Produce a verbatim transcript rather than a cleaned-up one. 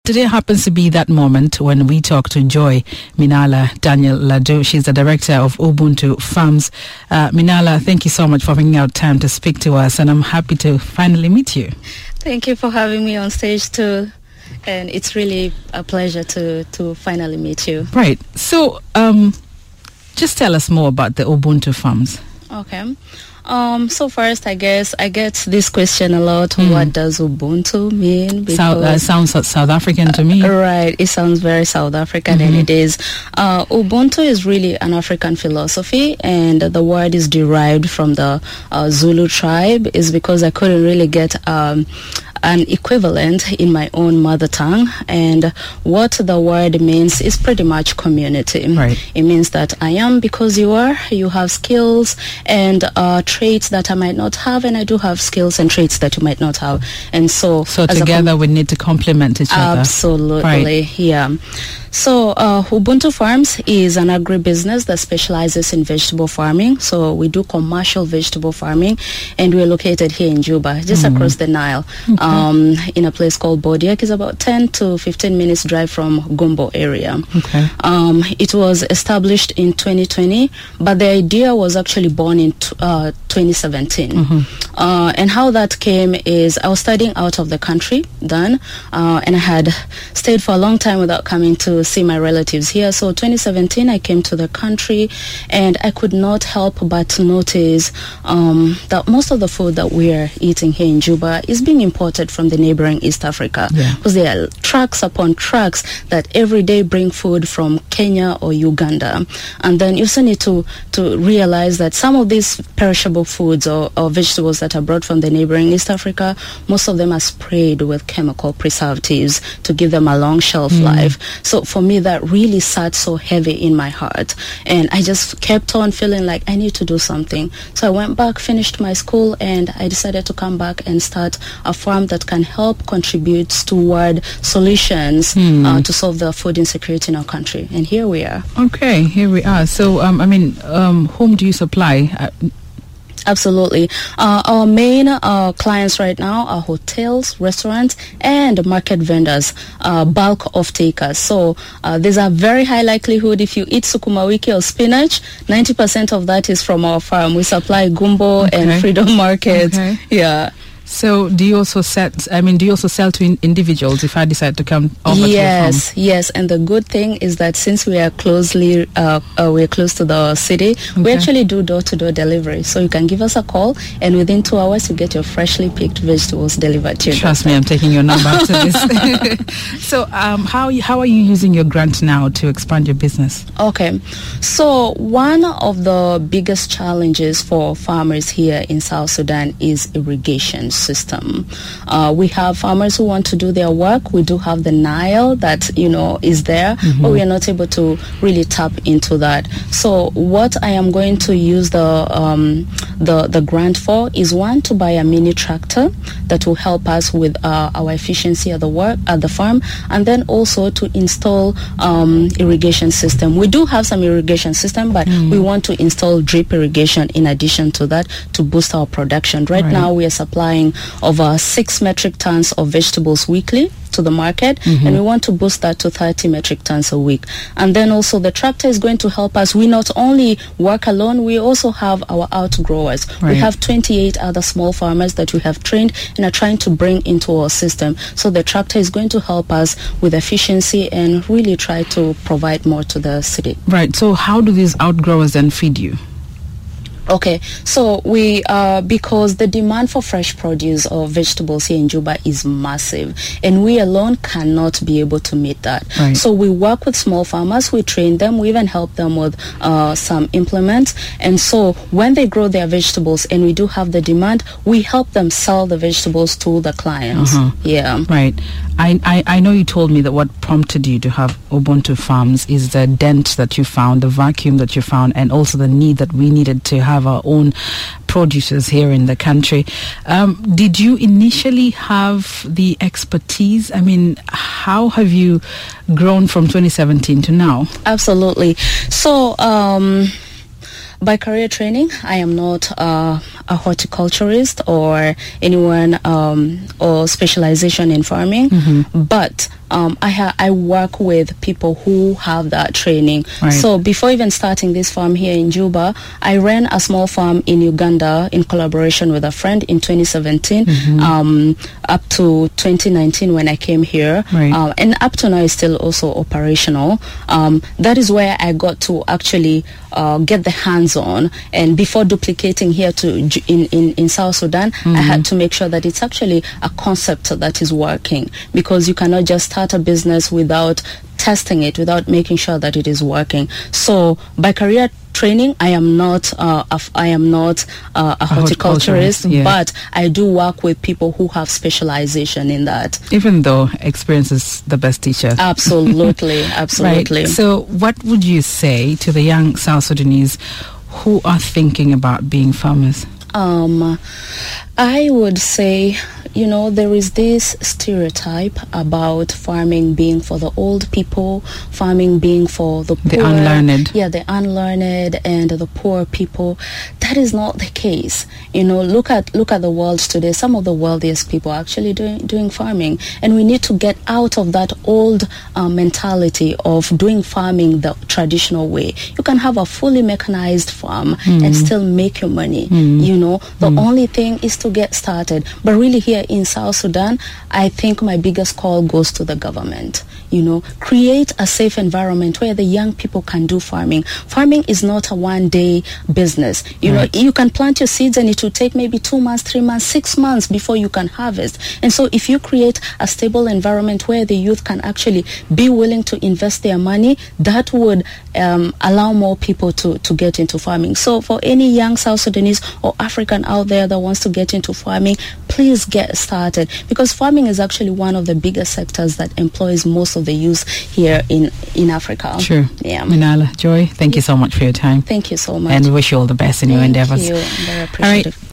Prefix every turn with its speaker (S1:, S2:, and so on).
S1: Today happens to be that moment when we talk to Joy Minala Daniel Ladu. She's the director of Ubuntu Farms. Uh, Minala, thank you so much for bringing out time to speak to us, and I'm happy to finally meet you.
S2: Thank you for having me on stage too, and it's really a pleasure to, to finally meet you.
S1: Right. So, um, just tell us more about the Ubuntu Farms.
S2: Okay. Um, so first, I guess I get this question a lot. Mm. What does Ubuntu mean?
S1: South, uh, sounds South African to me.
S2: Uh, right. It sounds very South African, mm-hmm. and it is. Uh, Ubuntu is really an African philosophy, and the word is derived from the uh, Zulu tribe. Is because I couldn't really get um, an equivalent in my own mother tongue, and what the word means is pretty much community.
S1: Right.
S2: It means that I am because you are. You have skills and uh, traits that I might not have, and I do have skills and traits that you might not have, and so
S1: so together com- we need to complement each other.
S2: Absolutely, right. Yeah. So uh, Ubuntu Farms is an agribusiness that specializes in vegetable farming. So we do commercial vegetable farming, and we're located here in Juba, just mm. across the Nile, okay. um, in a place called Bodiak. It's about ten to fifteen minutes drive from Gumbo area.
S1: Okay.
S2: Um, it was established in twenty twenty, but the idea was actually born in t- uh, twenty seventeen. Mm-hmm. Uh, and how that came is I was studying out of the country then, uh, and I had stayed for a long time without coming to see my relatives here. So twenty seventeen I came to the country, and I could not help but notice um, that most of the food that we are eating here in Juba is being imported from the neighboring East Africa, because yeah. there are trucks upon trucks that every day bring food from Kenya or Uganda. And then you also need to, to realize that some of these perishable foods or, or vegetables that are brought from the neighboring East Africa, most of them are sprayed with chemical preservatives to give them a long shelf mm. life. So for me, that really sat so heavy in my heart, and I just kept on feeling like I need to do something. So I went back, finished my school, and I decided to come back and start a farm that can help contribute toward solutions mm. uh, to solve the food insecurity in our country. And here we are.
S1: Okay, here we are. So, um, I mean, um, whom do you supply? Uh,
S2: Absolutely. Uh, our main uh, clients right now are hotels, restaurants, and market vendors, uh, bulk of takers. So uh, there's a very high likelihood if you eat sukuma wiki or spinach, ninety percent of that is from our farm. We supply Gumbo okay. and Freedom Market. Okay. Yeah.
S1: So do you also sell, I mean, do you also sell to in- individuals if I decide to come over
S2: yes,
S1: to your farm?
S2: Yes, and the good thing is that since we are closely, uh, uh, we're close to the city, okay. we actually do door-to-door delivery. So you can give us a call, and within two hours you get your freshly picked vegetables delivered to you.
S1: Trust me, I'm taking your number after this. So um, how, how are you using your grant now to expand your business?
S2: Okay, so one of the biggest challenges for farmers here in South Sudan is irrigation system. Uh, we have farmers who want to do their work. We do have the Nile that, you know, is there, mm-hmm. but we are not able to really tap into that. So what I am going to use the um, the, the grant for is, one, to buy a mini tractor that will help us with uh, our efficiency at the work at the farm, and then also to install um, irrigation system. We do have some irrigation system, but mm. we want to install drip irrigation in addition to that to boost our production. Right, right. now we are supplying over six metric tons of vegetables weekly to the market, mm-hmm. and we want to boost that to thirty metric tons a week. And then also the tractor is going to help us. We not only work alone, we also have our outgrowers. Right. We have twenty-eight other small farmers that we have trained and are trying to bring into our system. So the tractor is going to help us with efficiency and really try to provide more to the city.
S1: Right. So how do these outgrowers then feed you?
S2: Okay, so we, uh, because the demand for fresh produce or vegetables here in Juba is massive, and we alone cannot be able to meet that.
S1: Right.
S2: So we work with small farmers, we train them, we even help them with uh, some implements. And so when they grow their vegetables and we do have the demand, we help them sell the vegetables to the clients. Uh-huh. Yeah.
S1: Right. I, I, I know you told me that what prompted you to have Ubuntu Farms is the dent that you found, the vacuum that you found, and also the need that we needed to have our own producers here in the country. Um, did you initially have the expertise? I mean, how have you grown from twenty seventeen to now?
S2: Absolutely. So, um, by career training, I am not uh, a horticulturist or anyone um, or specialization in farming, mm-hmm. but um, I ha- I work with people who have that training.
S1: Right.
S2: So before even starting this farm here in Juba, I ran a small farm in Uganda in collaboration with a friend in twenty seventeen, mm-hmm. um, up to twenty nineteen when I came here.
S1: Right.
S2: Uh, and up to now is still also operational. Um, that is where I got to actually uh, get the hands-on. And before duplicating here to in, in, in South Sudan, mm-hmm. I had to make sure that it's actually a concept that is working, because you cannot just start a business without testing it, without making sure that it is working. So by career training, I am not uh, a, I am not uh, a, a horticulturist, horticulturist yeah. but I do work with people who have specialization in that.
S1: Even though experience is the best teacher.
S2: Absolutely, absolutely.
S1: Right. So what would you say to the young South Sudanese who are thinking about being farmers?
S2: Um, I would say, you know, there is this stereotype about farming being for the old people, farming being for the poor.
S1: The unlearned.
S2: Yeah, the unlearned and the poor people. That is not the case. You know, look at look at the world today. Some of the wealthiest people are actually doing doing farming, and we need to get out of that old uh, mentality of doing farming the traditional way. You can have a fully mechanized farm mm. and still make your money. Mm. You know, the mm. only thing is to get started. But really here in South Sudan, I think my biggest call goes to the government. You know, create a safe environment where the young people can do farming. Farming is not a one-day business. You right. know, you can plant your seeds and it will take maybe two months, three months, six months before you can harvest. And so if you create a stable environment where the youth can actually be willing to invest their money, that would um, allow more people to, to get into farming. So for any young South Sudanese or African out there that wants to get into farming, please get started, because farming is actually one of the biggest sectors that employs most of the youth here in, in Africa.
S1: Sure.
S2: Yeah.
S1: Minala, Joy, thank you so much for your time.
S2: Thank you so much.
S1: And we wish you all the best in
S2: thank
S1: your endeavors.
S2: Thank you. I'm very appreciative.
S1: All right.